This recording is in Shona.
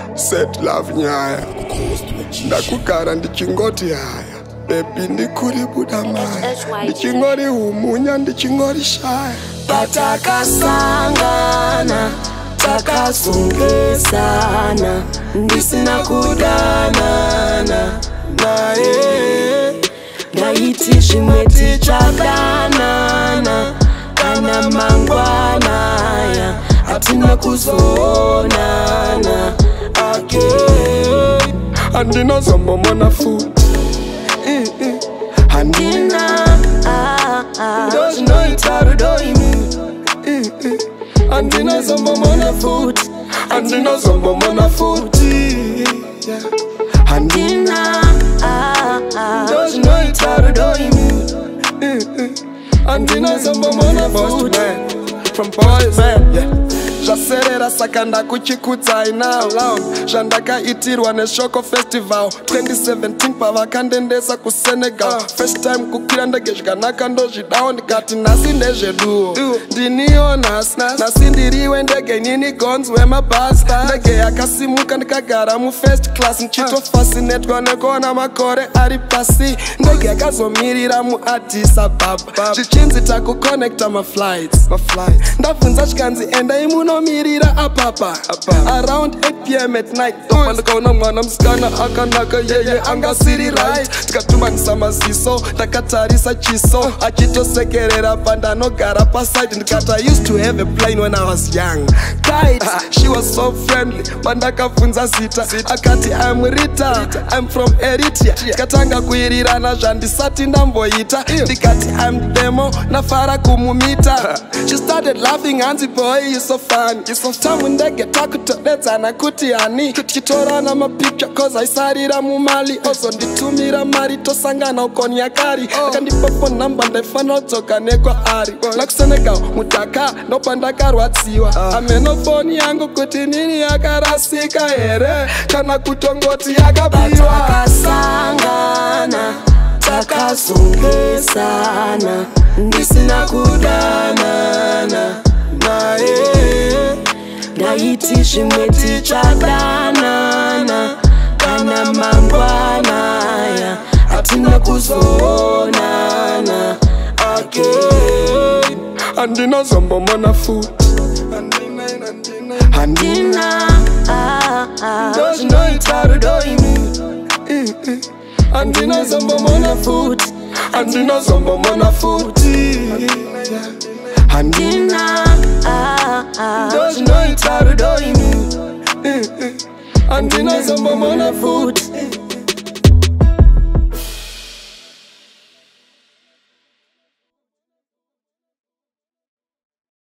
Set love nyaya ndakugara ndichingoti haya baby ndikuri buda maya ndichingori humunya ndichingori shaya patakasangana takasungezana ndisina kudanana naye ndaiti zvimwe tichadanana kana mangwanaya hatina kuzoonana again. Handina zombomona futi handina ndozvinoita rudo imi handina zombomona futi handina zombomona futi handina ndozvinoita rudo imi handina zombomona futi from boys yeah. Zvaserera saka ndakuchikudzai now zvandakaitirwa neshoko festival 2017 pavakandendesa kusenegal first time kukwira ndege zvakanaka ndozvidawo ndikati nhasi ndezveduo ndiniyo nhasi ndiriwe ndege nini gons wemabhasi ndege yakasimuka ndikagara mufirst class ndichitofascinatwa nekuona makore ari pasi ndege yakazomirira muaddis ababa zvichinzi takuconnecta maflights ndabvunza zvikanzi endai munomirira apapa around 8 p.m. at night ndikaona mwana musikana akanaka yeye angasiri right ndikatumanisa maziso ndakatarisa chiso achitosekerera pandanogara paside ndikati I used to have a plane when I was young tight she was so friendly pandakabvunza zita akati I'm Rita I'm from Eritrea tikatanga kuirirana zvandisati ndamboita ndikati I'm demo nafara kumumita she started laughing hanzi boy you so fun tamu ndege takutodedzana kuti hani tichitorana mapicture cause aisarira mumali ozonditumira mari tosangana ukonyakari akandipa phone number ndaifanira kudzoka nekwaari nakusenegal mudhaka ndopandakarwadziwa amenofoni yangu kuti nini yakarasika here kana kutongoti yakabiwa takasangana takazungezana ndisina kudanana naye ndaiti zvimwe tichadanana kana mangwanaya hatina kuzoonana again. Handina zombomona futi handina ndozvinoita rudo imi handina zombomona futi handina zombomona futi handina ndozvinoita rudo imi handina zombomona futi